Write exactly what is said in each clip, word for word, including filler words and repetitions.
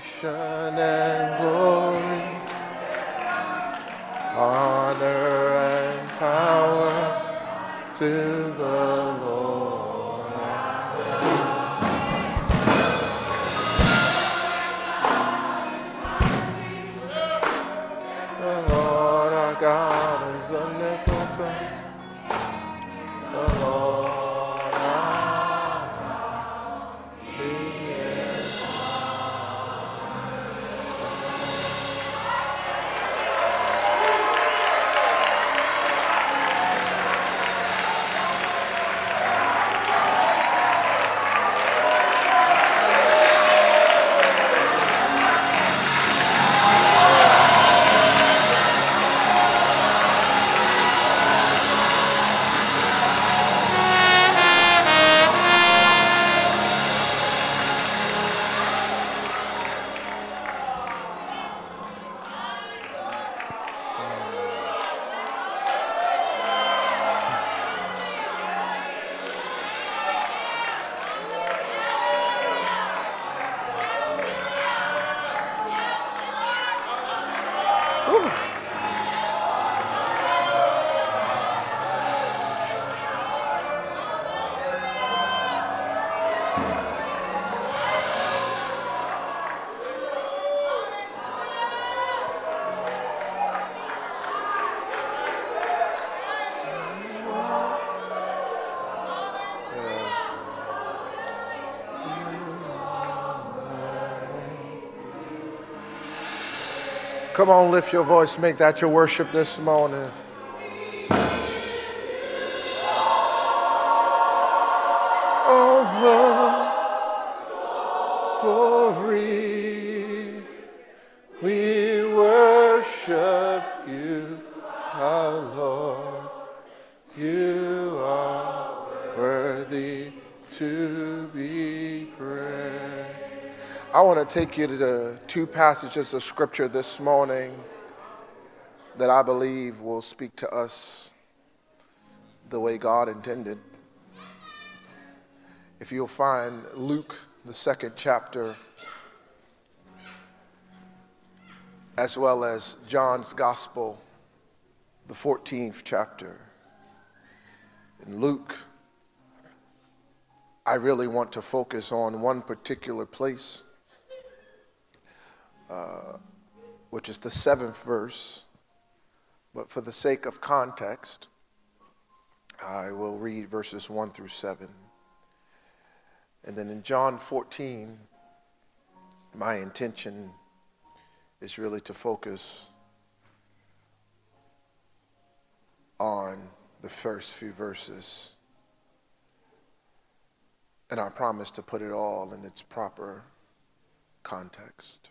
and glory, honor and power to the Lord. The Lord our God is omnipotent. The Lord our God, He is. Come on, lift your voice. Make that your worship this morning. Oh, glory, we worship you, our Lord. You are worthy to be praised. I want to take you to the two passages of scripture this morning that I believe will speak to us the way God intended. If you'll find Luke, the second chapter, as well as John's Gospel, the fourteenth chapter. In Luke, I really want to focus on one particular place, uh, which is the seventh verse. But for the sake of context, I will read verses one through seven. And then in John fourteen, my intention is really to focus on the first few verses. And I promise to put it all in its proper context.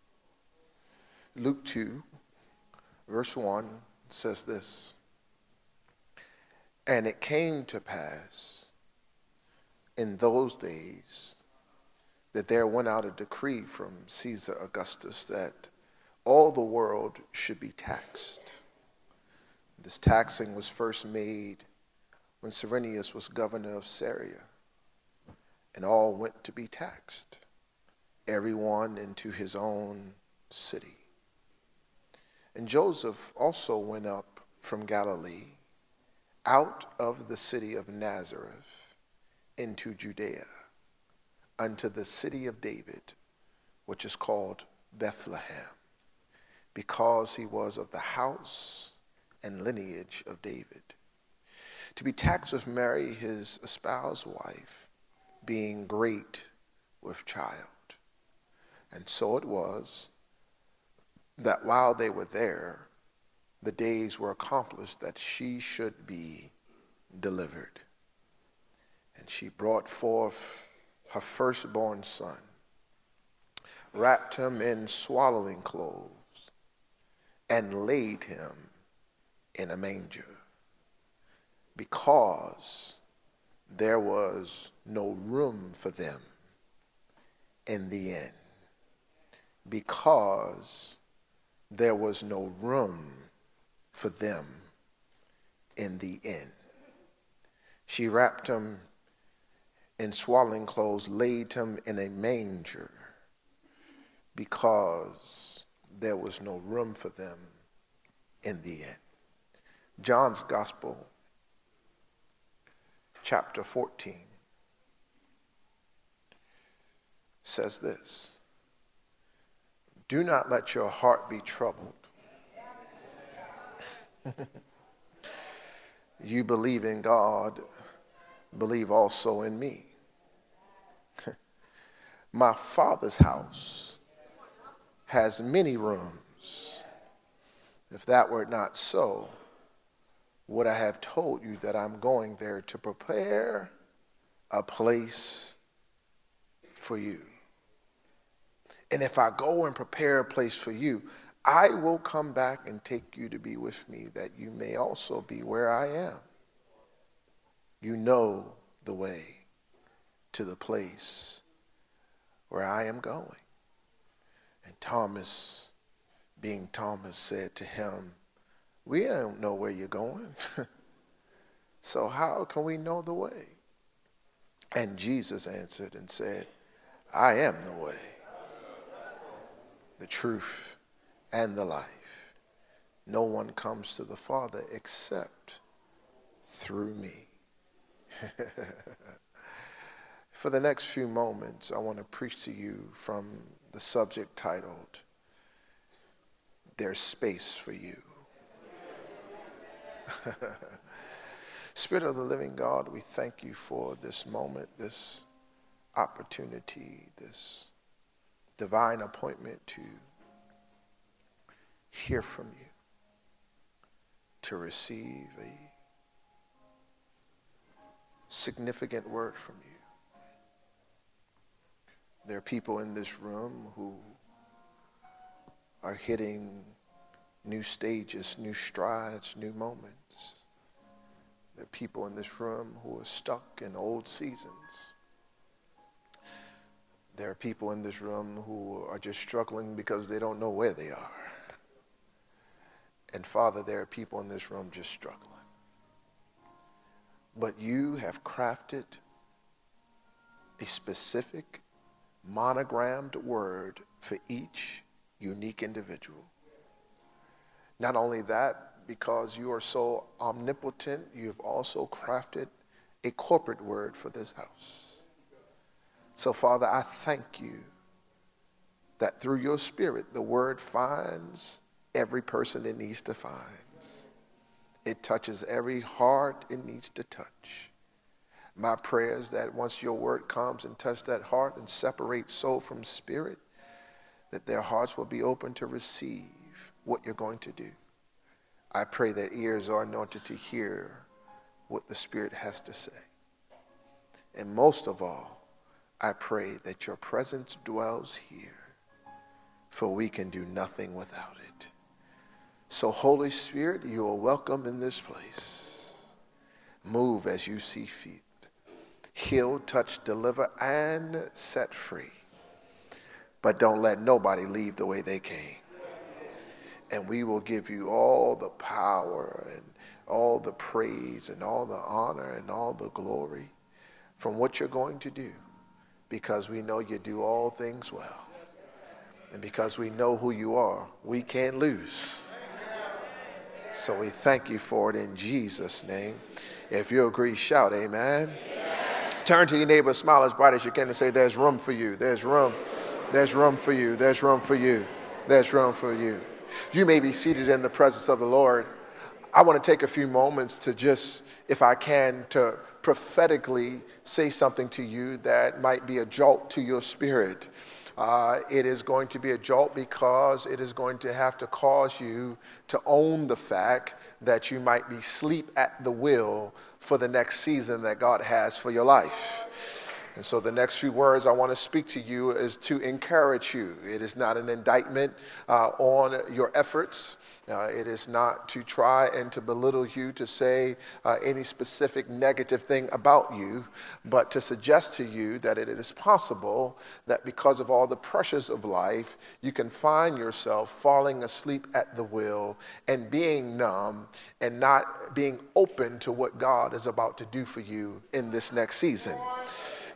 Luke two, verse one says this: "And it came to pass in those days that there went out a decree from Caesar Augustus that all the world should be taxed. This taxing was first made when Cyrenius was governor of Syria, and all went to be taxed, everyone into his own city. And Joseph also went up from Galilee, out of the city of Nazareth, into Judea, unto the city of David, which is called Bethlehem, because he was of the house and lineage of David, to be taxed with Mary, his espoused wife, being great with child. And so it was that while they were there, the days were accomplished that she should be delivered. And she brought forth her firstborn son, wrapped him in swaddling clothes, and laid him in a manger, because there was no room for them in the inn. Because there was no room for them in the inn. She wrapped him in swaddling clothes, laid him in a manger. because there was no room for them in the end. John's Gospel, chapter fourteen, says this: do not let your heart be troubled. You believe in God, believe also in me. My Father's house has many rooms. If that were not so, would I have told you that I'm going there to prepare a place for you? And if I go and prepare a place for you, I will come back and take you to be with me, that you may also be where I am. You know the way to the place where I am going. And Thomas, being Thomas, said to him, we don't know where you're going. So how can we know the way? And Jesus answered and said, I am the way, the truth, and the life. No one comes to the Father except through me. For the next few moments, I want to preach to you from the subject titled, There's Space for You. Spirit of the living God, we thank you for this moment, this opportunity, this divine appointment to hear from you, to receive a significant word from you. There are people in this room who are hitting new stages, new strides, new moments. There are people in this room who are stuck in old seasons. There are people in this room who are just struggling because they don't know where they are. And Father, there are people in this room just struggling. But you have crafted a specific monogrammed word for each unique individual. Not only that, because you are so omnipotent, you've also crafted a corporate word for this house. So, Father, I thank you that through your Spirit, the word finds every person it needs to find. It touches every heart it needs to touch. My prayer is that once your word comes and touches that heart and separates soul from spirit, that their hearts will be open to receive what you're going to do. I pray that ears are anointed to hear what the Spirit has to say. And most of all, I pray that your presence dwells here, for we can do nothing without it. So Holy Spirit, you are welcome in this place. Move as you see fit. Heal, touch, deliver, and set free. But don't let nobody leave the way they came. And we will give you all the power and all the praise and all the honor and all the glory from what you're going to do, because we know you do all things well. And because we know who you are, we can't lose. So we thank you for it in Jesus' name. If you agree, shout amen. Amen. Turn to your neighbor, smile as bright as you can, and say, there's room for you. There's room. There's room for you. There's room for you. There's room for you. You may be seated in the presence of the Lord. I want to take a few moments to just, if I can, to prophetically say something to you that might be a jolt to your spirit. Uh, it is going to be a jolt because it is going to have to cause you to own the fact that you might be asleep at the wheel for the next season that God has for your life. And so the next few words I want to speak to you is to encourage you. It is not an indictment uh, on your efforts. Uh, it is not to try and to belittle you, to say uh, any specific negative thing about you, but to suggest to you that it is possible that because of all the pressures of life, you can find yourself falling asleep at the wheel and being numb and not being open to what God is about to do for you in this next season.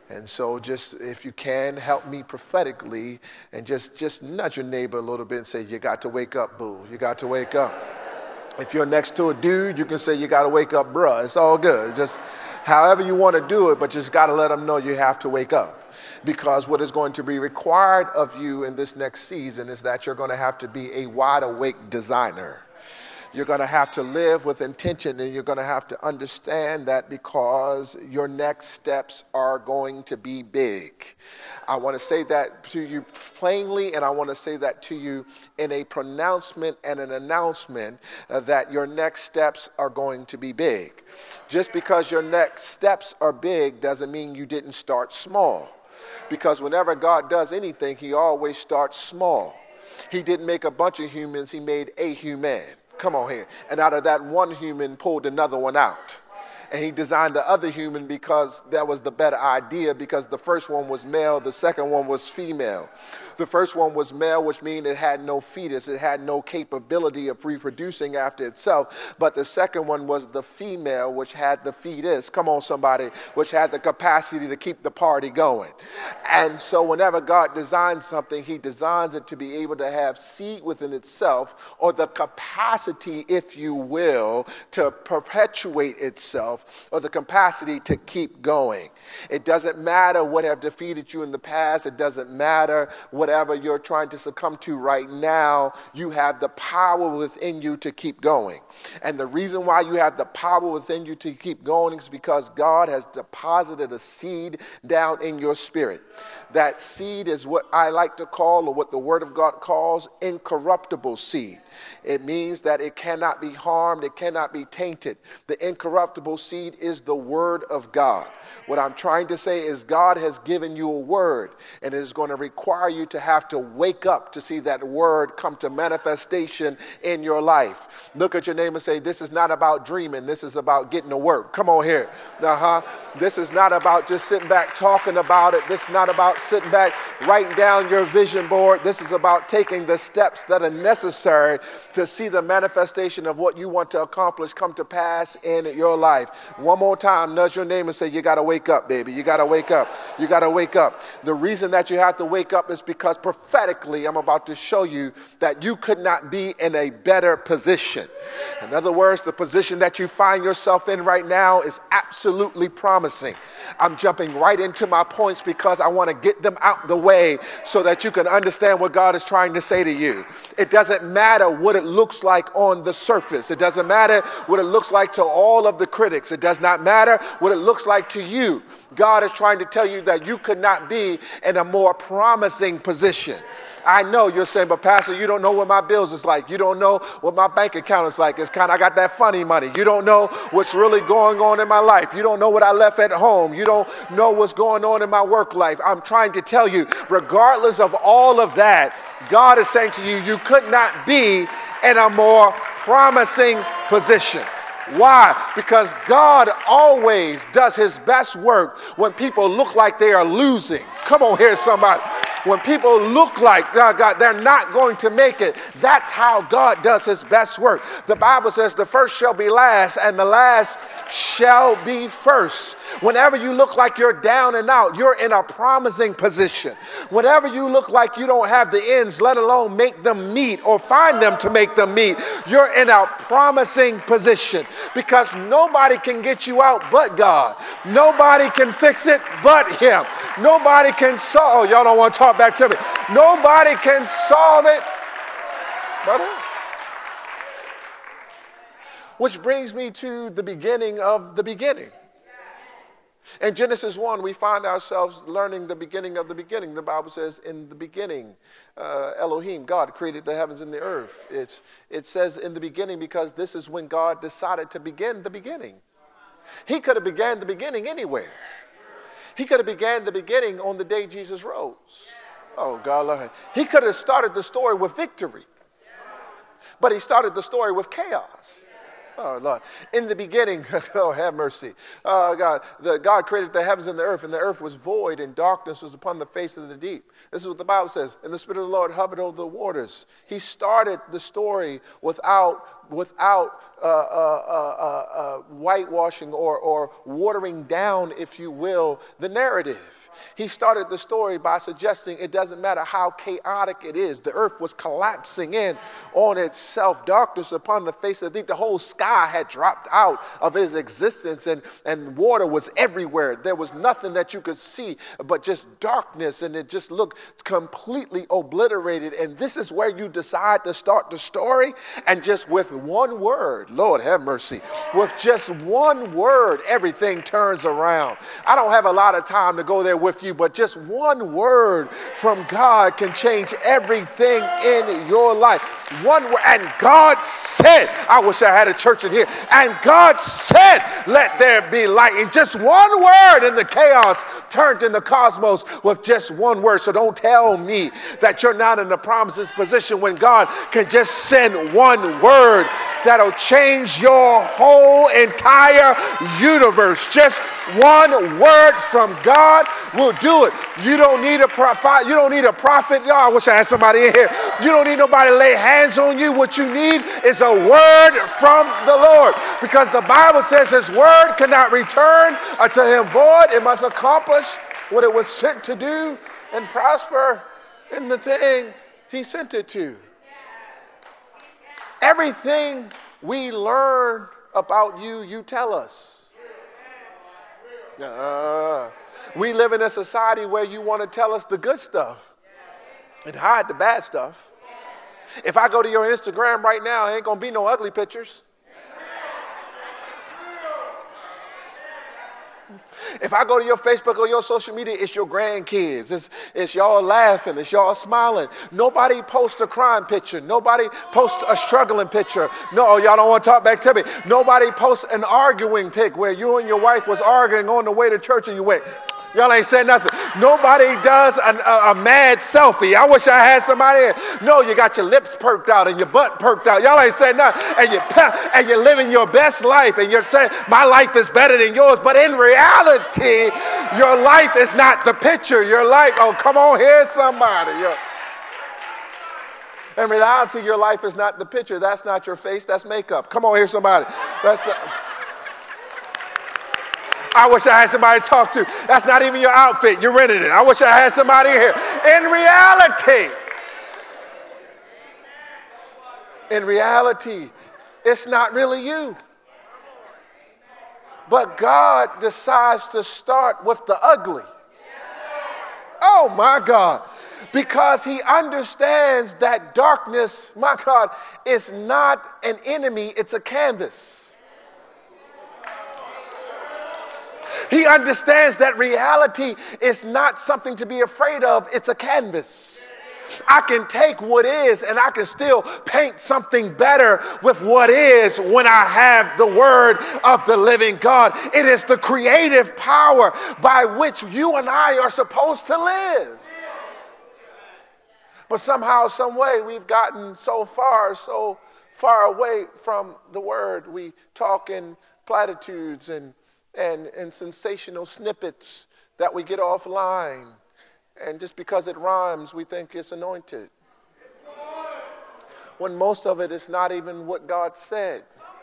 And so just, if you can, help me prophetically and just, just nudge your neighbor a little bit and say, you got to wake up, boo. You got to wake up. If you're next to a dude, you can say, you got to wake up, bruh. It's all good. Just however you want to do it, but just got to let them know you have to wake up. Because what is going to be required of you in this next season is that you're going to have to be a wide awake designer. You're going to have to live with intention, and you're going to have to understand that because your next steps are going to be big. I want to say that to you plainly, and I want to say that to you in a pronouncement and an announcement uh, that your next steps are going to be big. Just because your next steps are big doesn't mean you didn't start small. Because whenever God does anything, he always starts small. He didn't make a bunch of humans, he made a human. Come on here. And out of that one human pulled another one out. And he designed the other human because that was the better idea, because the first one was male, the second one was female. The first one was male, which means it had no fetus. It had no capability of reproducing after itself. But the second one was the female, which had the fetus. Come on, somebody, which had the capacity to keep the party going. And so whenever God designs something, he designs it to be able to have seed within itself, or the capacity, if you will, to perpetuate itself, or the capacity to keep going. It doesn't matter what have defeated you in the past. It doesn't matter whatever you're trying to succumb to right now. You have the power within you to keep going. And the reason why you have the power within you to keep going is because God has deposited a seed down in your spirit. That seed is what I like to call, or what the Word of God calls, incorruptible seed. It means that it cannot be harmed, it cannot be tainted. The incorruptible seed is the Word of God. What I'm trying to say is God has given you a word, and it is going to require you to have to wake up to see that word come to manifestation in your life. Look at your neighbor and say, this is not about dreaming, this is about getting to work. Come on here. Uh-huh. This is not about just sitting back talking about it. This is not about sitting back writing down your vision board. This is about taking the steps that are necessary to see the manifestation of what you want to accomplish come to pass in your life. One more time, nudge your neighbor and say, you got to wake up, baby. You got to wake up. You got to wake up. The reason that you have to wake up is because prophetically, I'm about to show you that you could not be in a better position. In other words, the position that you find yourself in right now is absolutely promising. I'm jumping right into my points because I want to get them out the way so that you can understand what God is trying to say to you. It doesn't matter what it looks like on the surface. It doesn't matter what it looks like to all of the critics. It does not matter what it looks like to you. God is trying to tell you that you could not be in a more promising position. I know you're saying, but Pastor, you don't know what my bills is like. You don't know what my bank account is like. It's kind of, I got that funny money. You don't know what's really going on in my life. You don't know what I left at home. You don't know what's going on in my work life. I'm trying to tell you, regardless of all of that, God is saying to you, you could not be in a more promising position. Why? Because God always does his best work when people look like they are losing. Come on here, somebody. When people look like God, God, they're not going to make it, that's how God does his best work. The Bible says the first shall be last and the last shall be first. Whenever you look like you're down and out, you're in a promising position. Whenever you look like you don't have the ends, let alone make them meet or find them to make them meet, you're in a promising position because nobody can get you out but God. Nobody can fix it but him. Nobody can solve. Oh, y'all don't want to talk back to me. Nobody can solve it but him. Which brings me to the beginning of the beginning. In Genesis one, we find ourselves learning the beginning of the beginning. The Bible says, in the beginning, uh, Elohim, God created the heavens and the earth. It's, it says in the beginning because this is when God decided to begin the beginning. He could have began the beginning anywhere. He could have began the beginning on the day Jesus rose. Oh, God love him. He could have started the story with victory. But he started the story with chaos. Oh, Lord. In the beginning, oh, have mercy. Oh, God, the, God created the heavens and the earth, and the earth was void, and darkness was upon the face of the deep. This is what the Bible says. And the Spirit of the Lord hovered over the waters. He started the story without without uh, uh, uh, uh, whitewashing or, or watering down, if you will, the narrative. He started the story by suggesting it doesn't matter how chaotic it is. The earth was collapsing in on itself. Darkness upon the face of the deep. The whole sky had dropped out of his existence, and, and water was everywhere. There was nothing that you could see but just darkness, and it just looked completely obliterated. And this is where you decide to start the story, and just with one word, Lord have mercy, with just one word, everything turns around. I don't have a lot of time to go there with you, but just one word from God can change everything in your life. One word, and God said, I wish I had a church in here, and God said, let there be light. And just one word, and the chaos turned in the cosmos with just one word. So don't tell me that you're not in the promises position when God can just send one word that'll change your whole entire universe. Just one word from God will do it. You don't need a prophet. You don't need a prophet. Oh, I wish I had somebody in here. You don't need nobody to lay hands on you. What you need is a word from the Lord, because the Bible says his word cannot return unto him void. It must accomplish what it was sent to do and prosper in the thing he sent it to. Everything we learn about you, you tell us. Uh, we live in a society where you want to tell us the good stuff and hide the bad stuff. If I go to your Instagram right now, ain't going to be no ugly pictures. If I go to your Facebook or your social media, it's your grandkids. It's, it's y'all laughing. It's y'all smiling. Nobody posts a crime picture. Nobody posts a struggling picture. No, y'all don't want to talk back to me. Nobody posts an arguing pic where you and your wife was arguing on the way to church and you went, y'all ain't said nothing. Nobody does an, a, a mad selfie. I wish I had somebody in. No, you got your lips perked out and your butt perked out. Y'all ain't said nothing. And, you, and you're living your best life. And you're saying, my life is better than yours. But in reality, your life is not the picture. Your life, oh, come on here, somebody. You're, in reality, your life is not the picture. That's not your face. That's makeup. Come on here, somebody. That's... Uh, I wish I had somebody to talk to. That's not even your outfit. You rented it. I wish I had somebody here. In reality, in reality, it's not really you. But God decides to start with the ugly. Oh my God. Because he understands that darkness, my God, is not an enemy. It's a canvas. He understands that reality is not something to be afraid of. It's a canvas. I can take what is and I can still paint something better with what is when I have the word of the living God. It is the creative power by which you and I are supposed to live. But somehow, some way, we've gotten so far, so far away from the word. We talk in platitudes and And, and sensational snippets that we get offline. And just because it rhymes, we think it's anointed. When most of it is not even what God said.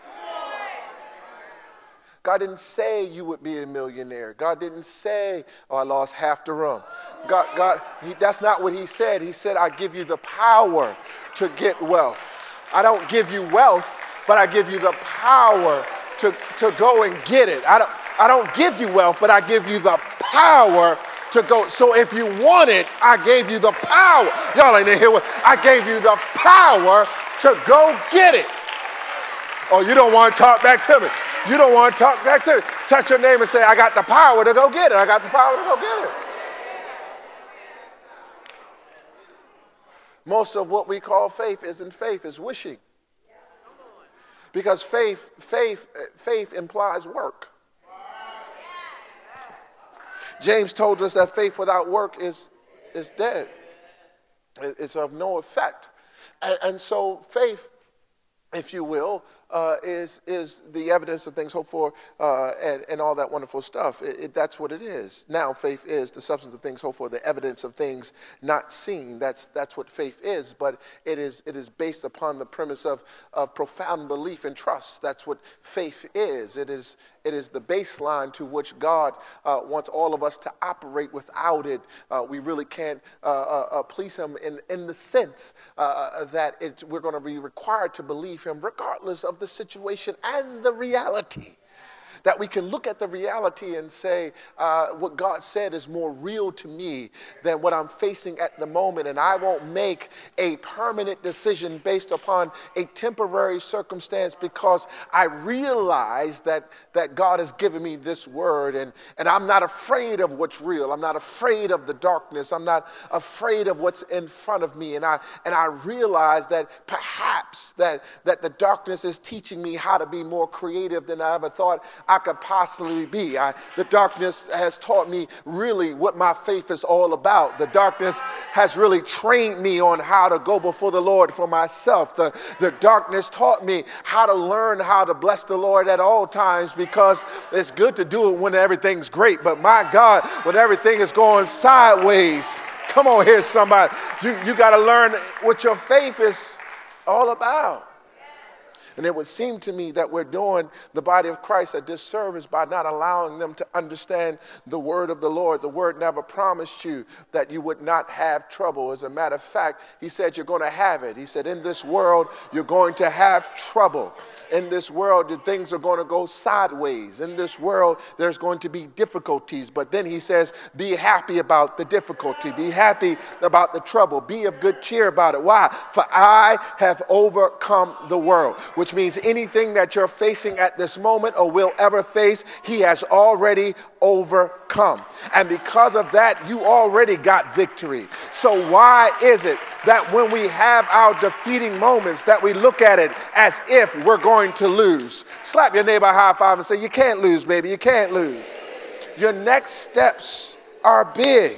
God didn't say you would be a millionaire. God didn't say, oh, I lost half the room. God, God, he, that's not what he said. He said, I give you the power to get wealth. I don't give you wealth, but I give you the power to, to go and get it. I don't, I don't give you wealth, but I give you the power to go. So if you want it, I gave you the power. Y'all ain't in here with, I gave you the power to go get it. Oh, you don't want to talk back to me. You don't want to talk back to me. Touch your neighbor and say, I got the power to go get it. I got the power to go get it. Most of what we call faith isn't faith, it's wishing. Because faith, faith, faith implies work. James told us that faith without work is, is dead. It's of no effect. And, and so faith if you will, uh, is is the evidence of things hoped for, uh, and, and all that wonderful stuff. It, it, that's what it is. Now, faith is the substance of things hoped for, the evidence of things not seen. That's that's what faith is. But it is it is based upon the premise of of profound belief and trust. That's what faith is. It is it is the baseline to which God uh, wants all of us to operate. Without it, uh, we really can't uh, uh, uh, please Him in in the sense uh, that it, we're going to be required to believe Him regardless of the situation and the reality. That we can look at the reality and say, uh, what God said is more real to me than what I'm facing at the moment. And I won't make a permanent decision based upon a temporary circumstance, because I realize that, that God has given me this word. And, and I'm not afraid of what's real. I'm not afraid of the darkness. I'm not afraid of what's in front of me. And I, and I realize that perhaps that, that the darkness is teaching me how to be more creative than I ever thought I could possibly be. I, the darkness has taught me really what my faith is all about. The darkness has really trained me on how to go before the Lord for myself. The, the darkness taught me how to learn how to bless the Lord at all times, because it's good to do it when everything's great. But my God, when everything is going sideways, come on here, somebody. You, you got to learn what your faith is all about. And it would seem to me that we're doing the body of Christ a disservice by not allowing them to understand the word of the Lord. The word never promised you that you would not have trouble. As a matter of fact, He said you're going to have it. He said, in this world, you're going to have trouble. In this world, things are going to go sideways. In this world, there's going to be difficulties. But then He says, be happy about the difficulty. Be happy about the trouble. Be of good cheer about it. Why? For I have overcome the world. Which means anything that you're facing at this moment or will ever face, He has already overcome. And because of that, you already got victory. So why is it that when we have our defeating moments that we look at it as if we're going to lose? Slap your neighbor a high five and say, you can't lose, baby. You can't lose. Your next steps are big.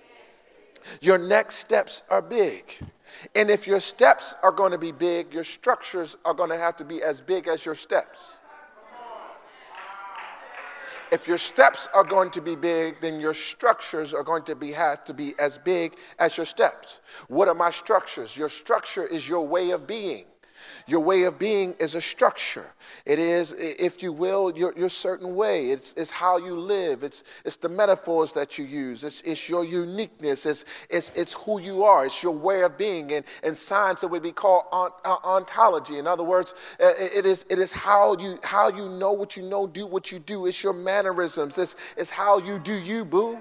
Your next steps are big. And if your steps are going to be big, your structures are going to have to be as big as your steps. If your steps are going to be big, then your structures are going to be have to be as big as your steps. What are my structures? Your structure is your way of being. Your way of being is a structure. It is, if you will, your, your certain way. It's, it's how you live. It's, it's the metaphors that you use. It's, it's your uniqueness. It's, it's, it's who you are. It's your way of being. And in science, it would be called ont, uh, ontology. In other words, uh, it is, it is how you, how you know what you know, do what you do. It's your mannerisms. It's, it's how you do you, boo.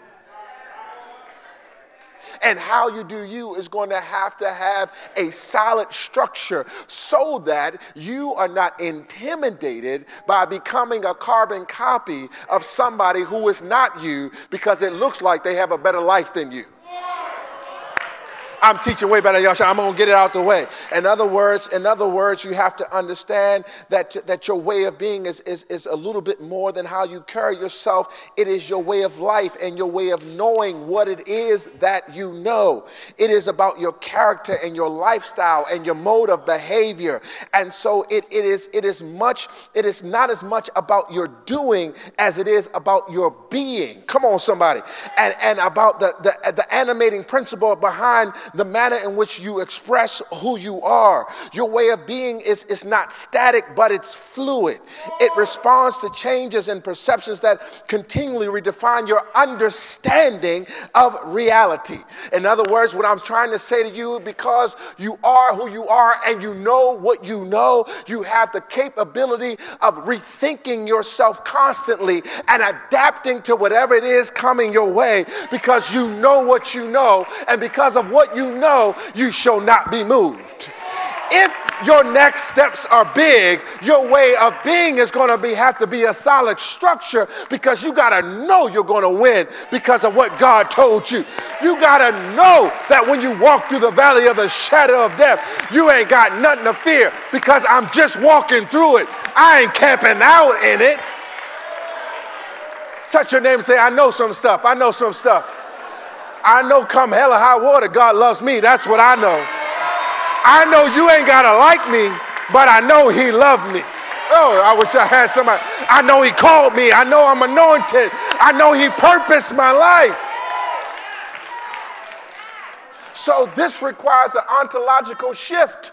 And how you do you is going to have to have a solid structure so that you are not intimidated by becoming a carbon copy of somebody who is not you because it looks like they have a better life than you. I'm teaching way better, y'all. I'm going to get it out the way. In other words, in other words, you have to understand that, that your way of being is, is, is a little bit more than how you carry yourself. It is your way of life and your way of knowing what it is that you know. It is about your character and your lifestyle and your mode of behavior. And so it, it is, it is much, it is not as much about your doing as it is about your being. Come on, somebody. And, and about the, the, the animating principle behind the manner in which you express who you are. Your way of being is, is not static, but it's fluid. It responds to changes and perceptions that continually redefine your understanding of reality. In other words, what I'm trying to say to you, because you are who you are and you know what you know, you have the capability of rethinking yourself constantly and adapting to whatever it is coming your way, because you know what you know, and because of what you know, you shall not be moved. If your next steps are big, your way of being is going to be have to be a solid structure, because you got to know you're going to win because of what God told you. You got to know that when you walk through the valley of the shadow of death, you ain't got nothing to fear, because I'm just walking through it. I ain't camping out in it. Touch your neighbor and say, I know some stuff. I know some stuff. I know come hell or high water, God loves me. That's what I know. I know you ain't got to like me, but I know he loved me. Oh, I wish I had somebody. I know he called me. I know I'm anointed. I know he purposed my life. So this requires an ontological shift.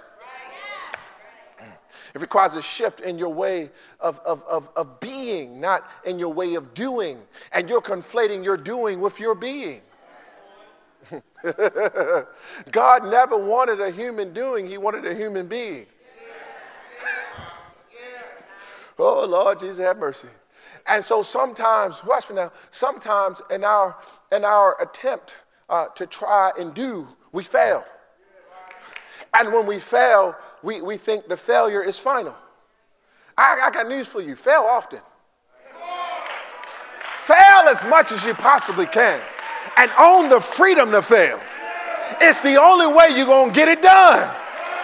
It requires a shift in your way of, of, of, of being, not in your way of doing. And you're conflating your doing with your being. God never wanted a human doing. He wanted a human being. Oh, Lord Jesus, have mercy. And so sometimes, watch me now, sometimes in our, in our attempt uh, to try and do, we fail. And when we fail, we, we think the failure is final. I, I got news for you. Fail often. Fail as much as you possibly can. And own the freedom to fail. It's the only way you're going to get it done.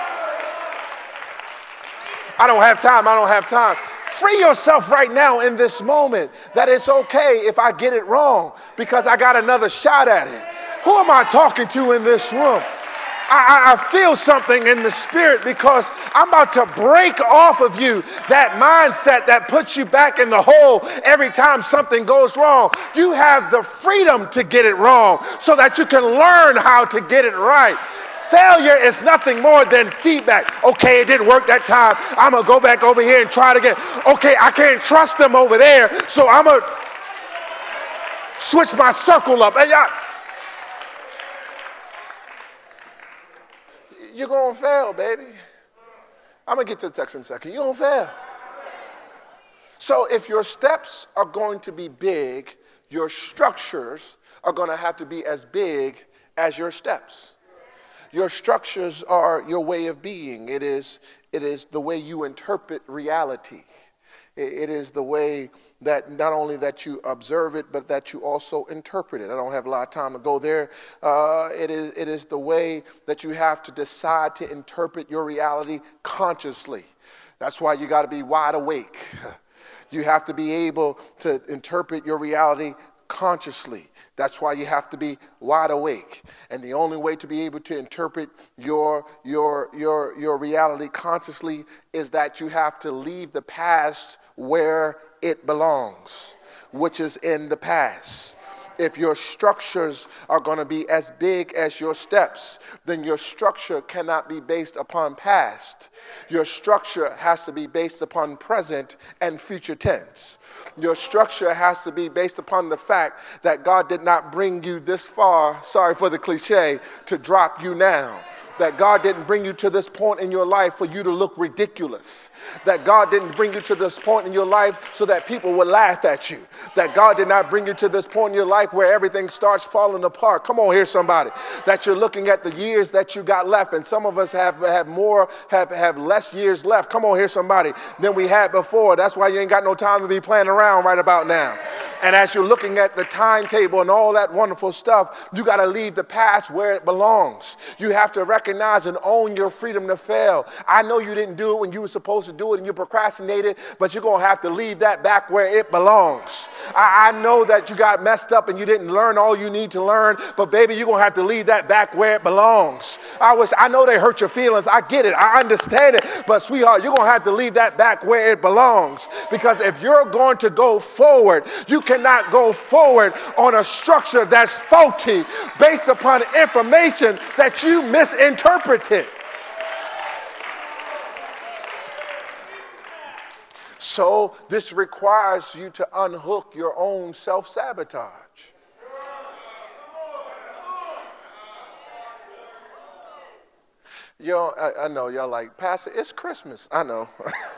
I don't have time. I don't have time. Free yourself right now in this moment that it's okay if I get it wrong because I got another shot at it. Who am I talking to in this room? I, I feel something in the spirit because I'm about to break off of you that mindset that puts you back in the hole every time something goes wrong. You have the freedom to get it wrong so that you can learn how to get it right. Failure is nothing more than feedback. Okay, it didn't work that time. I'm going to go back over here and try it again. Okay, I can't trust them over there, so I'm going to switch my circle up. Hey, y'all. You're going to fail, baby. I'm going to get to the text in a second. You're going to fail. So if your steps are going to be big, your structures are going to have to be as big as your steps. Your structures are your way of being. It is, it is the way you interpret reality. It is the way that not only that you observe it, but that you also interpret it. I don't have a lot of time to go there. Uh, it is, it is the way that you have to decide to interpret your reality consciously. That's why you got to be wide awake. You have to be able to interpret your reality consciously. That's why you have to be wide awake. And the only way to be able to interpret your, your, your, your reality consciously is that you have to leave the past where it belongs, which is in the past. If your structures are going to be as big as your steps, then your structure cannot be based upon past. Your structure has to be based upon present and future tense. Your structure has to be based upon the fact that God did not bring you this far, sorry for the cliche, to drop you now. That God didn't bring you to this point in your life for you to look ridiculous. That God didn't bring you to this point in your life so that people would laugh at you. That God did not bring you to this point in your life where everything starts falling apart. Come on here, somebody. That you're looking at the years that you got left. And some of us have, have more, have, have less years left. Come on here, somebody, than we had before. That's why you ain't got no time to be playing around right about now. And as you're looking at the timetable and all that wonderful stuff, you got to leave the past where it belongs. You have to recognize and own your freedom to fail. I know you didn't do it when you were supposed to do it and you procrastinated, but you're going to have to leave that back where it belongs. I, I know that you got messed up and you didn't learn all you need to learn, but baby, you're going to have to leave that back where it belongs. I was, I know they hurt your feelings. I get it. I understand it. But sweetheart, you're going to have to leave that back where it belongs. Because if you're going to go forward, you cannot go forward on a structure that's faulty based upon information that you misinterpreted. So this requires you to unhook your own self-sabotage. Yo, I, I know y'all like, Pastor, it's Christmas. I know.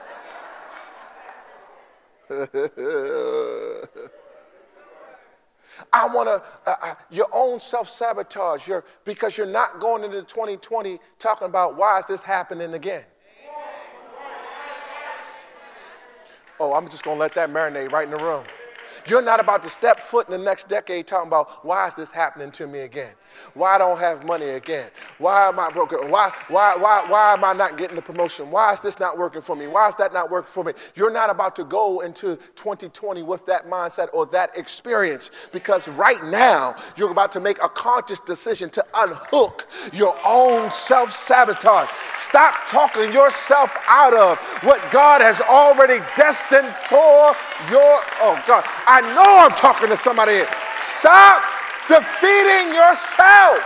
I want to, uh, uh, your own self-sabotage, your, because you're not going into twenty twenty talking about why is this happening again. Oh, I'm just going to let that marinate right in the room. You're not about to step foot in the next decade talking about, why is this happening to me again? Why I don't have money again? Why am I broken? Why, why, why, why am I not getting the promotion? Why is this not working for me? Why is that not working for me? You're not about to go into twenty twenty with that mindset or that experience, because right now you're about to make a conscious decision to unhook your own self-sabotage. Stop talking yourself out of what God has already destined for your, oh God, I know I'm talking to somebody here. Stop defeating yourself.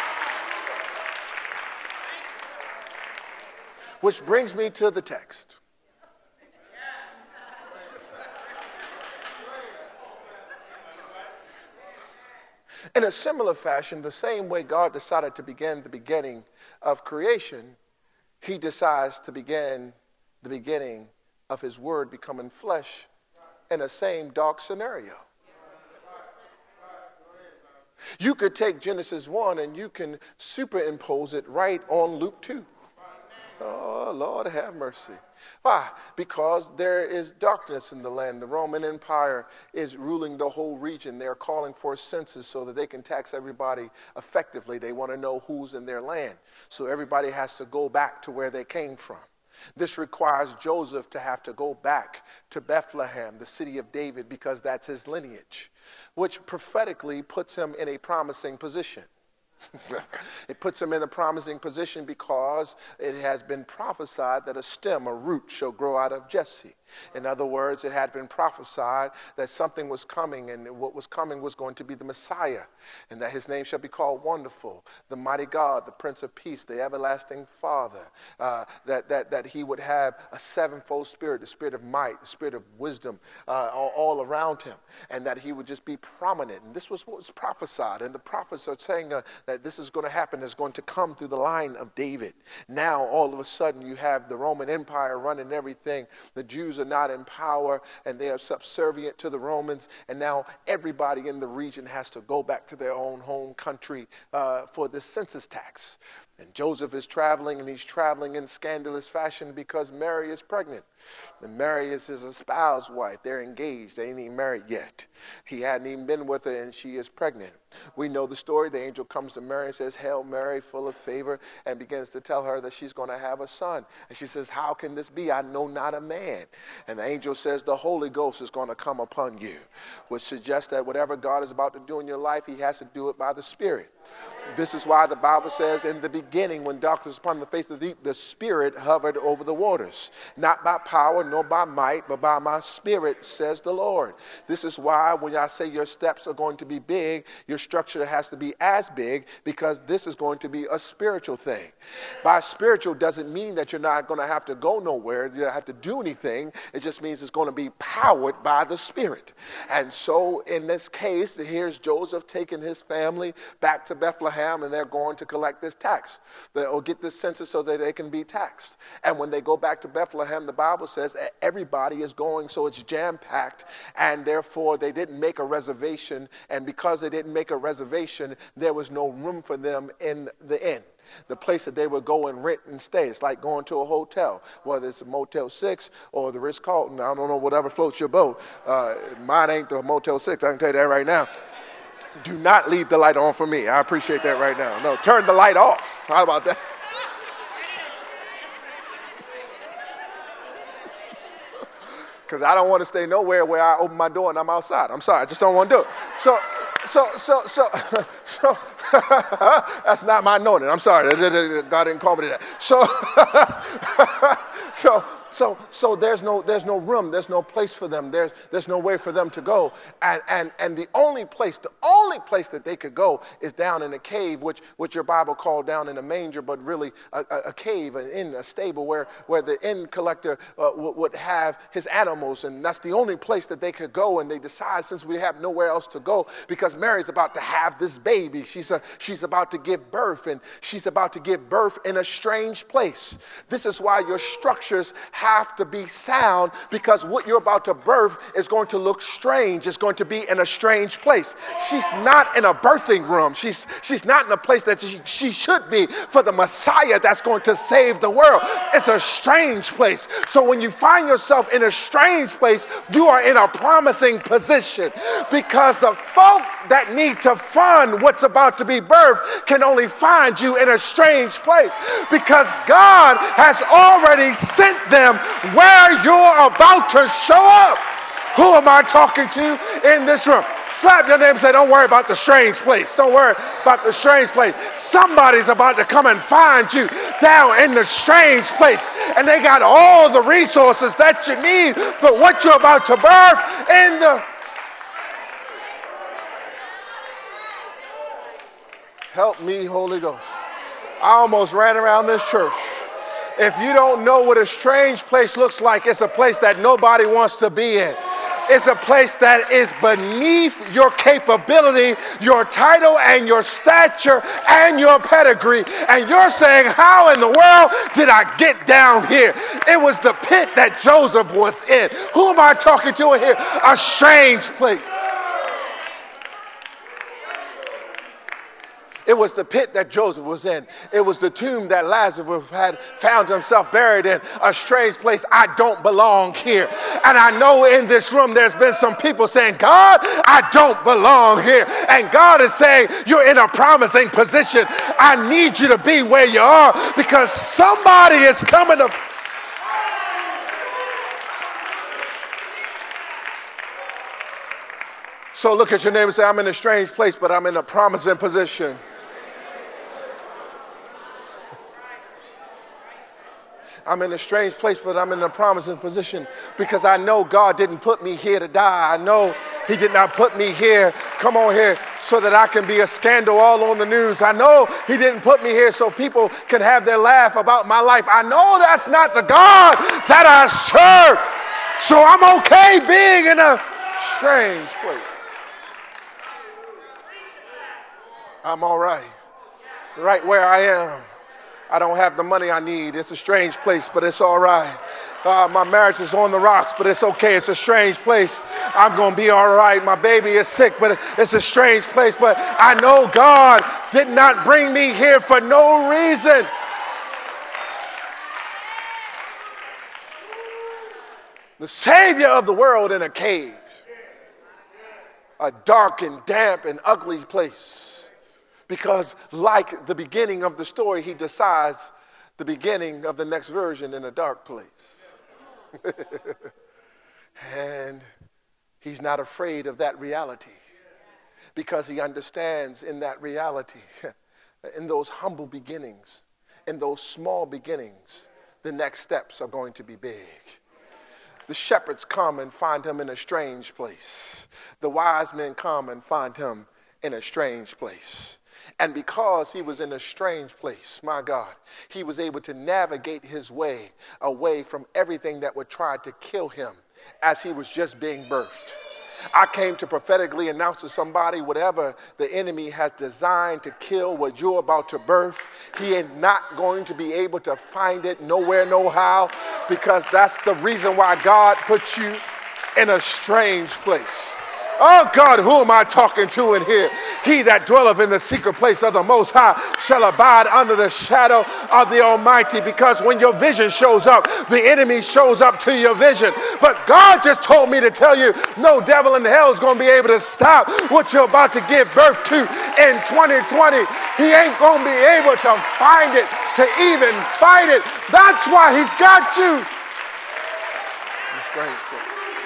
Which brings me to the text. In a similar fashion, the same way God decided to begin the beginning of creation, he decides to begin the beginning of his word becoming flesh in the same dark scenario. You could take Genesis one and you can superimpose it right on Luke two. Oh, Lord, have mercy. Why? Because there is darkness in the land. The Roman Empire is ruling the whole region. They're calling for a census so that they can tax everybody effectively. They want to know who's in their land. So everybody has to go back to where they came from. This requires Joseph to have to go back to Bethlehem, the city of David, because that's his lineage, which prophetically puts him in a promising position. It puts him in a promising position because it has been prophesied that a stem, a root, shall grow out of Jesse. In other words, it had been prophesied that something was coming, and what was coming was going to be the Messiah, and that his name shall be called Wonderful, the Mighty God, the Prince of Peace, the Everlasting Father, uh, that, that, that he would have a sevenfold spirit, the spirit of might, the spirit of wisdom, uh, all, all around him, and that he would just be prominent. And this was what was prophesied, and the prophets are saying uh, that this is going to happen, is going to come through the line of David. Now, all of a sudden, you have the Roman Empire running everything. The Jews are not in power, and they are subservient to the Romans, and now everybody in the region has to go back to their own home country uh, for the census tax. And Joseph is traveling, and he's traveling in scandalous fashion because Mary is pregnant. And Mary is his espoused wife. They're engaged. They ain't even married yet. He hadn't even been with her, and she is pregnant. We know the story. The angel comes to Mary and says, "Hail Mary, full of favor," and begins to tell her that she's going to have a son. And she says, "How can this be? I know not a man." And the angel says, "The Holy Ghost is going to come upon you," which suggests that whatever God is about to do in your life, he has to do it by the Spirit. This is why the Bible says, in the beginning, when darkness was upon the face of the deep, the Spirit hovered over the waters. Not by power, nor by might, but by my Spirit, says the Lord. This is why when I say your steps are going to be big, your structure has to be as big, because this is going to be a spiritual thing. By spiritual doesn't mean that you're not going to have to go nowhere, you don't have to do anything. It just means it's going to be powered by the Spirit. And so in this case, here's Joseph taking his family back to Bethlehem, and they're going to collect this tax. They'll get this census so that they can be taxed. And when they go back to Bethlehem, the Bible says that everybody is going, so it's jam-packed, and therefore they didn't make a reservation, and because they didn't make a reservation, there was no room for them in the inn. The place that they would go and rent and stay. It's like going to a hotel, whether it's a Motel six or the Ritz-Carlton. I don't know, whatever floats your boat. Uh, mine ain't the Motel six, I can tell you that right now. Do not leave the light on for me. I appreciate that right now. No, turn the light off. How about that? Because I don't want to stay nowhere where I open my door and I'm outside. I'm sorry, I just don't want to do it. So, so, so, so, so, that's not my anointing. I'm sorry, God didn't call me to that. So, so, so, so there's no, there's no room. There's no place for them. There's, there's no way for them to go. And, and, and the only place, the only place that they could go is down in a cave, which, which your Bible called down in a manger, but really a, a, a cave, an inn, a stable where, where the inn collector uh, w- would have his animals. And that's the only place that they could go. And they decide, since we have nowhere else to go, because Mary's about to have this baby. She's, a, she's about to give birth, and she's about to give birth in a strange place. This is why your structures have have to be sound, because what you're about to birth is going to look strange. It's going to be in a strange place. She's not in a birthing room. She's, she's not in a place that she, she should be for the Messiah that's going to save the world. It's a strange place. So when you find yourself in a strange place, you are in a promising position, because the folk that need to fund what's about to be birthed can only find you in a strange place, because God has already sent them where you're about to show up. Who am I talking to in this room? Slap your neighbor and say, don't worry about the strange place. Don't worry about the strange place. Somebody's about to come and find you down in the strange place, and they got all the resources that you need for what you're about to birth in the... Help me, Holy Ghost. I almost ran around this church. If you don't know what a strange place looks like, it's a place that nobody wants to be in. It's a place that is beneath your capability, your title, and your stature, and your pedigree. And you're saying, how in the world did I get down here? It was the pit that Joseph was in. Who am I talking to in here? A strange place. It was the pit that Joseph was in. It was the tomb that Lazarus had found himself buried in. A strange place. I don't belong here. And I know in this room there's been some people saying, God, I don't belong here. And God is saying, you're in a promising position. I need you to be where you are, because somebody is coming to... So look at your neighbor and say, I'm in a strange place, but I'm in a promising position. I'm in a strange place, but I'm in a promising position, because I know God didn't put me here to die. I know he did not put me here, come on here, so that I can be a scandal all on the news. I know he didn't put me here so people can have their laugh about my life. I know that's not the God that I serve. So I'm okay being in a strange place. I'm all right, right where I am. I don't have the money I need. It's a strange place, but it's all right. Uh, my marriage is on the rocks, but it's okay. It's a strange place. I'm going to be all right. My baby is sick, but it's a strange place. But I know God did not bring me here for no reason. The Savior of the world in a cave, a dark and damp and ugly place. Because like the beginning of the story, he decides the beginning of the next version in a dark place. And he's not afraid of that reality, because he understands in that reality, in those humble beginnings, in those small beginnings, the next steps are going to be big. The shepherds come and find him in a strange place. The wise men come and find him in a strange place. And because he was in a strange place, my God, he was able to navigate his way away from everything that would try to kill him as he was just being birthed. I came to prophetically announce to somebody, whatever the enemy has designed to kill what you're about to birth, he is not going to be able to find it nowhere, no how, because that's the reason why God put you in a strange place. Oh God, who am I talking to in here? He that dwelleth in the secret place of the Most High shall abide under the shadow of the Almighty. Because when your vision shows up, the enemy shows up to your vision. But God just told me to tell you, no devil in hell is going to be able to stop what you're about to give birth to in twenty twenty. He ain't going to be able to find it, to even fight it. That's why he's got you. Strange place.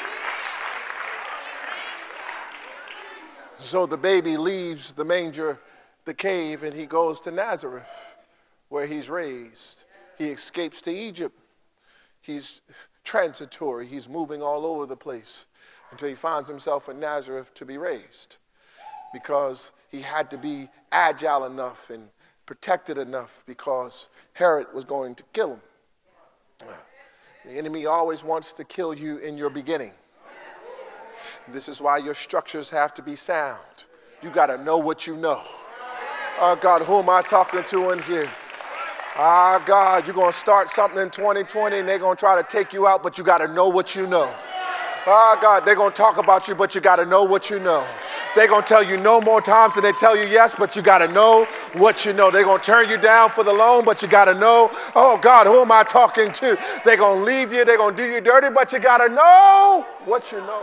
So the baby leaves the manger, the cave, and he goes to Nazareth, where he's raised. He escapes to Egypt. He's transitory. He's moving all over the place until he finds himself in Nazareth to be raised, because he had to be agile enough and protected enough, because Herod was going to kill him. The enemy always wants to kill you in your beginning. This is why your structures have to be sound. You got to know what you know. Oh God, who am I talking to in here? Ah, God, you're going to start something in twenty twenty and they're going to try to take you out, but you got to know what you know. Ah, God, they're going to talk about you, but you got to know what you know. They're going to tell you no more times than they tell you yes, but you got to know what you know. They're going to turn you down for the loan, but you got to know, oh, God, who am I talking to? They're going to leave you. They're going to do you dirty, but you got to know what you know.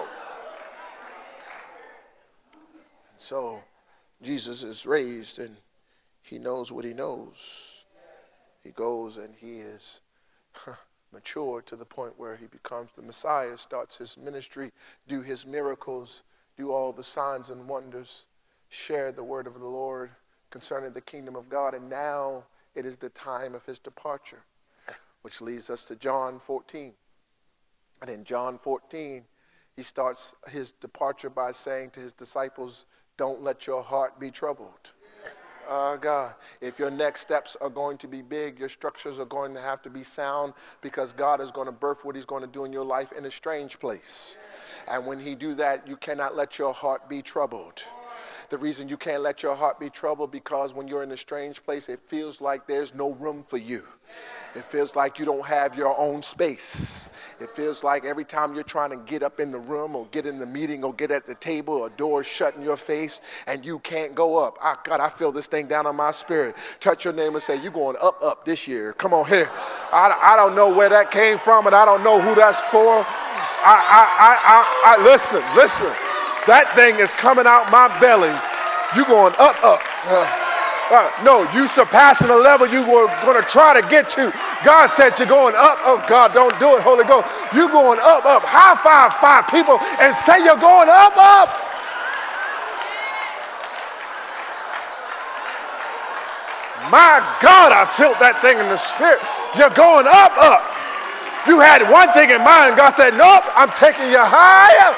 So Jesus is raised and he knows what he knows. He goes and he is huh, mature to the point where he becomes the Messiah, starts his ministry, do his miracles, do all the signs and wonders, share the word of the Lord concerning the kingdom of God. And now it is the time of his departure, which leads us to John fourteen. And in John fourteen, he starts his departure by saying to his disciples, don't let your heart be troubled. Uh, God, if your next steps are going to be big, your structures are going to have to be sound, because God is going to birth what he's going to do in your life in a strange place. And when he do that, you cannot let your heart be troubled. The reason you can't let your heart be troubled, because when you're in a strange place, it feels like there's no room for you. It feels like you don't have your own space. It feels like every time you're trying to get up in the room or get in the meeting or get at the table, a door shut in your face and you can't go up. Ah, God, I feel this thing down on my spirit. Touch your neighbor and say, you're going up, up this year. Come on here. I, I don't know where that came from and I don't know who that's for. I, I, I, I, I listen, listen. That thing is coming out my belly. You're going up, up. Uh, Uh, no, you surpassing the level you were going to try to get to. God said you're going up. Oh, God, don't do it, Holy Ghost. You're going up, up. High five five people and say you're going up, up. My God, I felt that thing in the spirit. You're going up, up. You had one thing in mind. God said, nope, I'm taking you higher.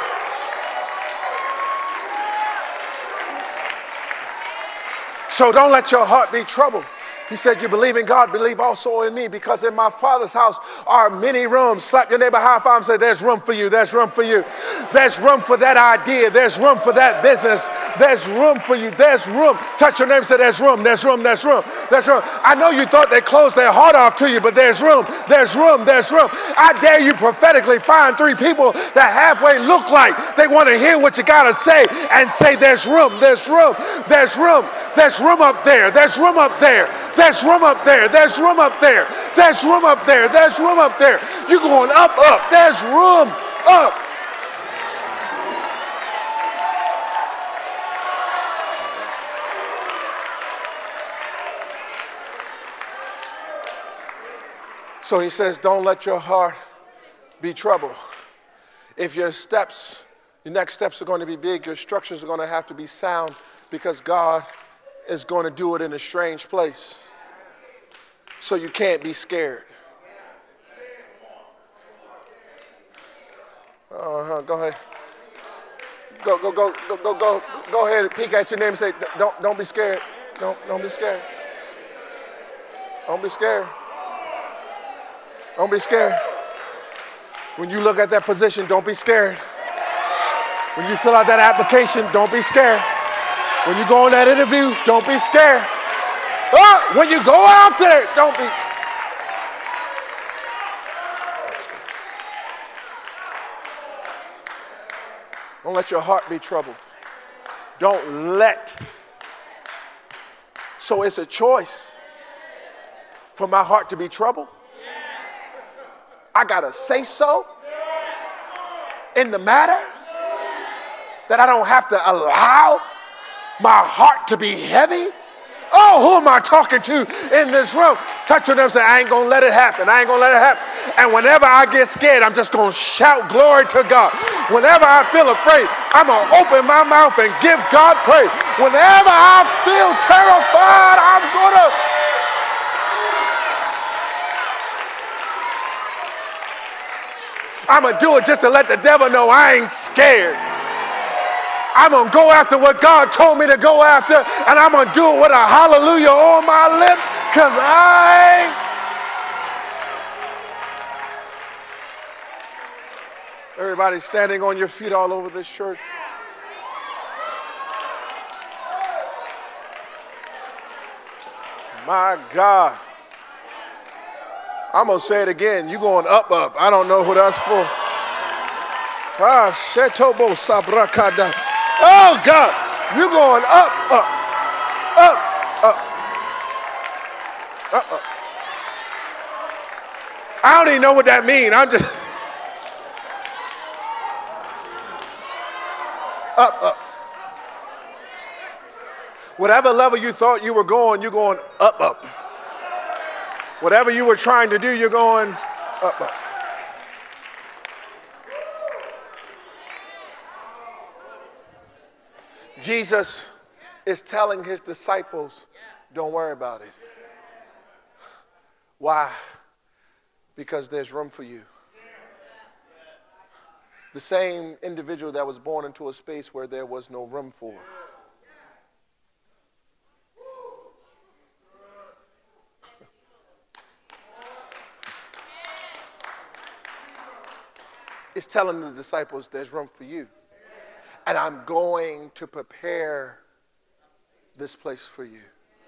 So don't let your heart be troubled. He said, you believe in God, believe also in me, because in my Father's house are many rooms. Slap your neighbor high five and say, there's room for you, there's room for you. There's room for that idea, there's room for that business, there's room for you, there's room. Touch your neighbor and say, there's room, there's room, there's room, there's room. I know you thought they closed their heart off to you, but there's room, there's room, there's room. I dare you prophetically find three people that halfway look like they want to hear what you got to say and say, there's room, there's room, there's room, there's room up there, there's room up there. There's room up there. There's room up there. There's room up there. There's room up there. You're going up, up. There's room up. So he says, don't let your heart be troubled. If your steps, your next steps are going to be big, your structures are going to have to be sound, because God is going to do it in a strange place. So you can't be scared. Uh-huh, go ahead. Go, go, go, go, go, go, go ahead and peek at your name and say, don't, don't be scared. Don't, don't be scared. Don't be scared. Don't be scared. When you look at that position, don't be scared. When you fill out that application, don't be scared. When you go on that interview, don't be scared. Oh, when you go after it, don't be. Don't let your heart be troubled. Don't let. So it's a choice for my heart to be troubled. I got to say so in the matter, that I don't have to allow my heart to be heavy. Oh, who am I talking to in this room? Touch your neighbor and say, I ain't going to let it happen. I ain't going to let it happen. And whenever I get scared, I'm just going to shout glory to God. Whenever I feel afraid, I'm going to open my mouth and give God praise. Whenever I feel terrified, I'm going to. I'm going to do it just to let the devil know I ain't scared. I'm going to go after what God told me to go after, and I'm going to do it with a hallelujah on my lips, because I... Everybody standing on your feet all over this church. My God. I'm going to say it again. You're going up, up. I don't know who that's for. Ah, Shetobo Sabrakada. Oh, God. You're going up, up, up, up, up, up. I don't even know what that means. I'm just up, up. Whatever level you thought you were going, you're going up, up. Whatever you were trying to do, you're going up, up. Jesus is telling his disciples, don't worry about it. Why? Because there's room for you. The same individual that was born into a space where there was no room for. It's telling the disciples there's room for you. And I'm going to prepare this place for you.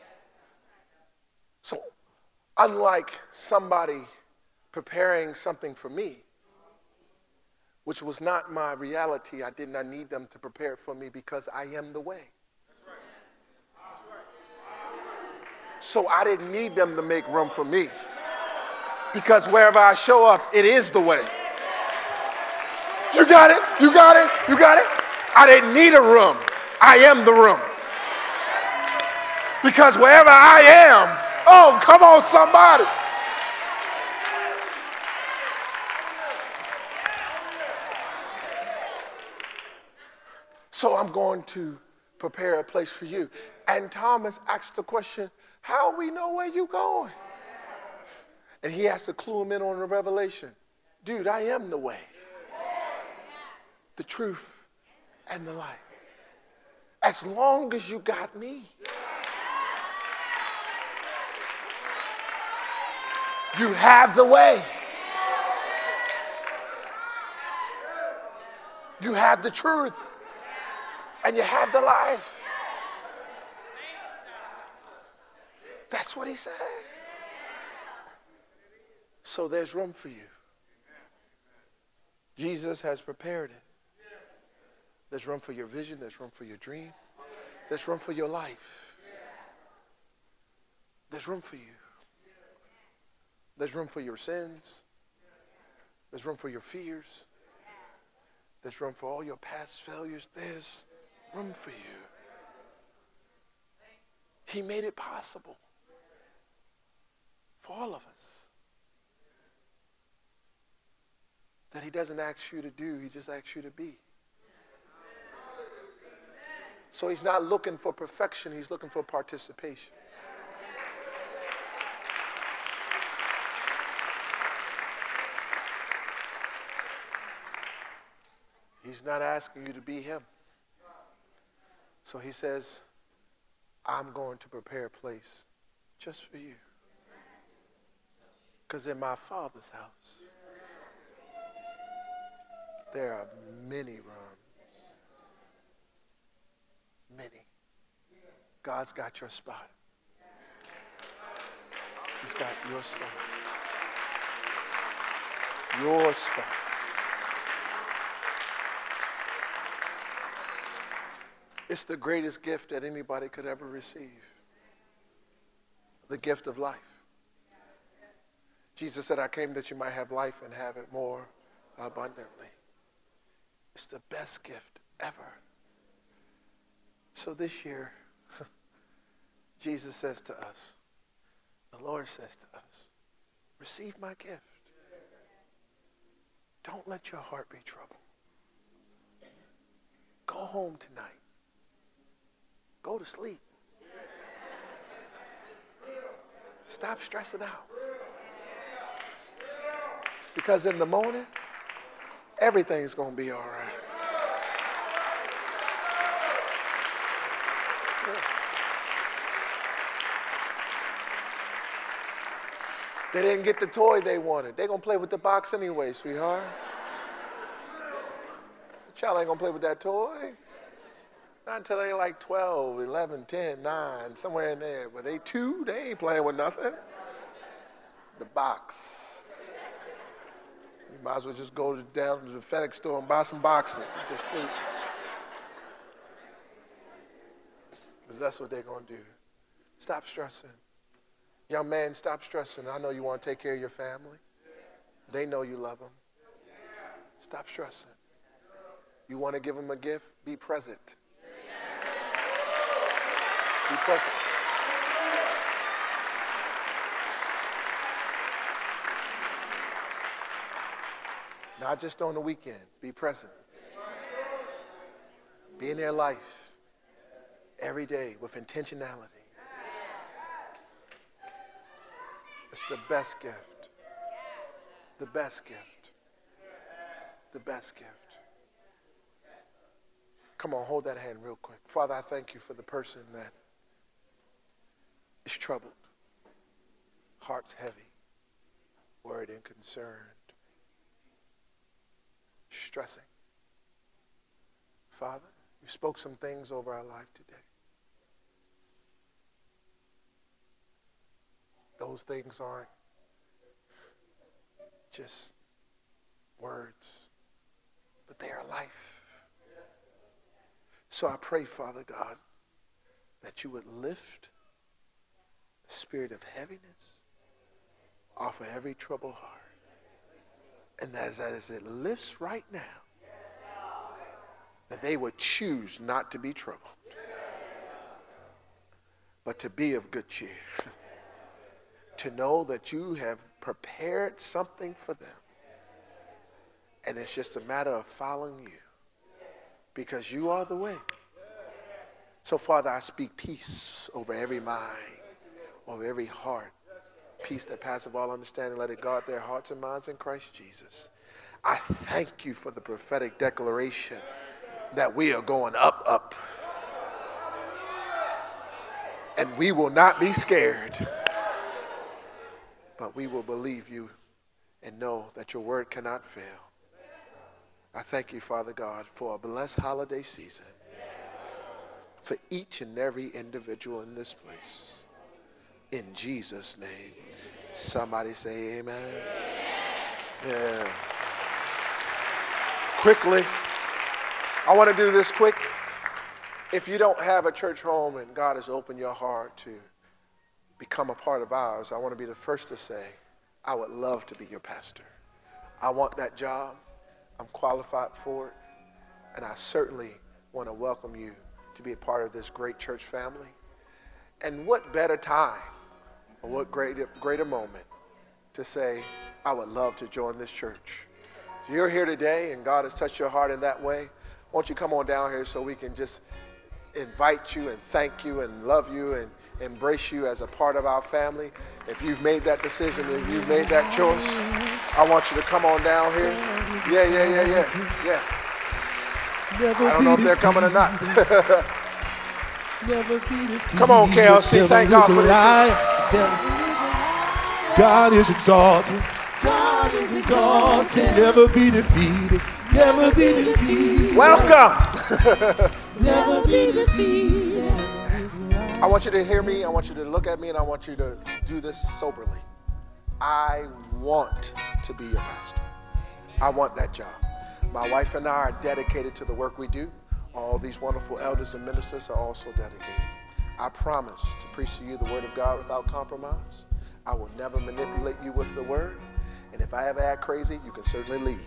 So, unlike somebody preparing something for me, which was not my reality, I did not need them to prepare it for me because I am the way. So I didn't need them to make room for me because wherever I show up, it is the way. You got it, you got it, you got it. I didn't need a room. I am the room. Because wherever I am, oh, come on, somebody. So I'm going to prepare a place for you. And Thomas asked the question, how do we know where you're going? And he has to clue him in on the revelation. Dude, I am the way, the truth, and the light. As long as you got me, you have the way. You have the truth. And you have the life. That's what he said. So there's room for you. Jesus has prepared it. There's room for your vision. There's room for your dream. There's room for your life. There's room for you. There's room for your sins. There's room for your fears. There's room for all your past failures. There's room for you. He made it possible for all of us. That he doesn't ask you to do, he just asks you to be. So he's not looking for perfection, he's looking for participation. He's not asking you to be him. So he says, I'm going to prepare a place just for you. Because in my Father's house, there are many rooms. Many. God's got your spot. He's got your spot. Your spot. It's the greatest gift that anybody could ever receive. The gift of life. Jesus said, I came that you might have life and have it more abundantly. It's the best gift ever. So this year, Jesus says to us, the Lord says to us, receive my gift. Don't let your heart be troubled. Go home tonight. Go to sleep. Stop stressing out. Because in the morning, everything's going to be all right. They didn't get the toy they wanted. They're going to play with the box anyway, sweetheart. The child ain't going to play with that toy. Not until they're like twelve, eleven, ten, nine, somewhere in there. But they two, they ain't playing with nothing. the box. You might as well just go down to the FedEx store and buy some boxes. Just do. Because that's what they're going to do. Stop stressing. Young man, stop stressing. I know you want to take care of your family. They know you love them. Stop stressing. You want to give them a gift? Be present. Be present. Not just on the weekend. Be present. Be in their life every day with intentionality. It's the best gift. The best gift. The best gift. Come on, hold that hand real quick. Father, I thank you for the person that is troubled, heart's heavy, worried and concerned, stressing. Father, you spoke some things over our life today. Those things aren't just words, but they are life. So I pray, Father God, that you would lift the spirit of heaviness off of every troubled heart. And as, as it lifts right now, that they would choose not to be troubled, but to be of good cheer. To know that you have prepared something for them. And it's just a matter of following you. Because you are the way. So, Father, I speak peace over every mind, over every heart. Peace that passeth all understanding. Let it guard their hearts and minds in Christ Jesus. I thank you for the prophetic declaration that we are going up, up. And we will not be scared. But we will believe you and know that your word cannot fail. I thank you, Father God, for a blessed holiday season for each and every individual in this place. In Jesus' name. Somebody say amen. Yeah. Quickly, I want to do this quick. If you don't have a church home and God has opened your heart to become a part of ours, I want to be the first to say, I would love to be your pastor. I want that job. I'm qualified for it. And I certainly want to welcome you to be a part of this great church family. And what better time, or what greater, greater moment to say, I would love to join this church. So you're here today and God has touched your heart in that way. Won't you come on down here so we can just invite you and thank you and love you and embrace you as a part of our family. If you've made that decision, if you've made that choice, I want you to come on down here. Yeah, yeah, yeah, yeah, yeah. I don't know if they're coming or not. Come on, K L C, thank God for this. God is exalted. God is exalted. Never be defeated. Never be defeated. Welcome. Never be defeated. I want you to hear me. I want you to look at me, and I want you to do this soberly. I want to be your pastor. I want that job. My wife and I are dedicated to the work we do. All these wonderful elders and ministers are also dedicated. I promise to preach to you the word of God without compromise. I will never manipulate you with the word. And if I ever act crazy, you can certainly leave.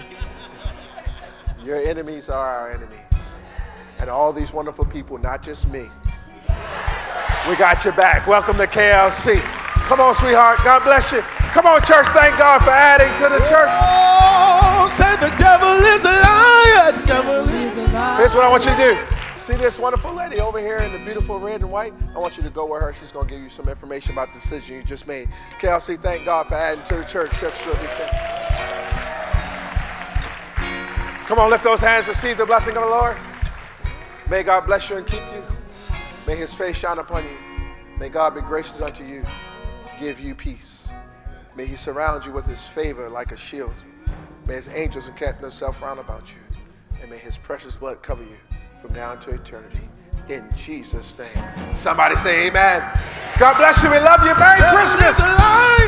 Your enemies are our enemies. And all these wonderful people, not just me. We got your back. Welcome to K L C. Come on, sweetheart. God bless you. Come on, church. Thank God for adding to the church. Oh, say the devil is a liar. The devil is a liar. Here's what I want you to do. See this wonderful lady over here in the beautiful red and white? I want you to go with her. She's going to give you some information about the decision you just made. K L C, thank God for adding to the church. Church should be saved. Come on, lift those hands. Receive the blessing of the Lord. May God bless you and keep you. May his face shine upon you. May God be gracious unto you. Give you peace. May he surround you with his favor like a shield. May his angels encamp themselves round about you. And may his precious blood cover you from now into eternity. In Jesus' name. Somebody say amen. God bless you. We love you. Merry Christmas.